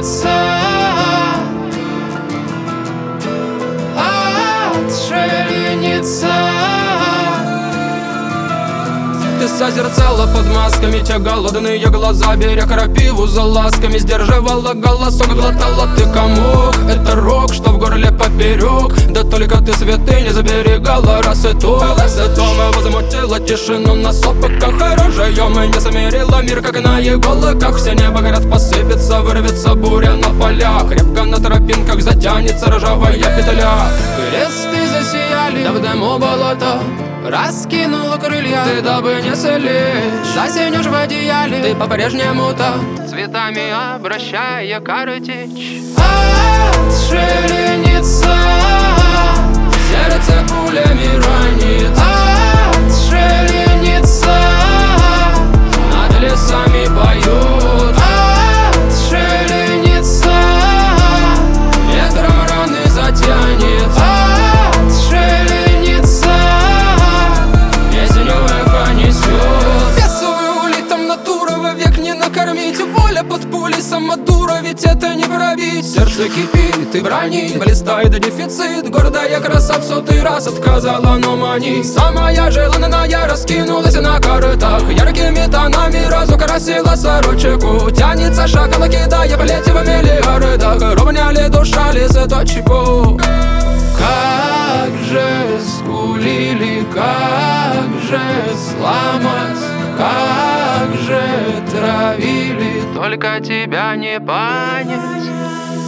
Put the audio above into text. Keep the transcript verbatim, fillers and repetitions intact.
шевелится, отшельница. Ты созерцала под масками те голодные глаза, беря крапиву за ласками, сдерживала голосок, глотала ты комок. Это рок, что в горле поперек. Да только ты святыни заберегала раз и то. Зато мы возмутила тишину на сопоках. Оружие мы не замерила мир, как на иголках. Все небо город посыпется, вырвется буря на полях. Крепко на тропинках затянется ржавая петля. Кресты засияли, да в дыму болото. Раскинула крылья, ты дабы не слечь, засинешь в одеяле, ты по-прежнему-то цветами обращая картечь. Отшельница, сердце пулями ранит. Отшельница, над лесами поют. Отшельница, ветром раны затянет. Воля под пулей, самодура, ведь это не пробить. Сердце кипит и бронит, блистает дефицит. Гордая краса в сотый раз отказала, но мани. Самая желанная раскинулась на картах. Яркими тонами разукрасила сорочку. Тянется шагом, кидая плети в миллиардах. Ровняли душа лесоточку. Как же скулили, как же сломать, как же травили, только тебя не понять.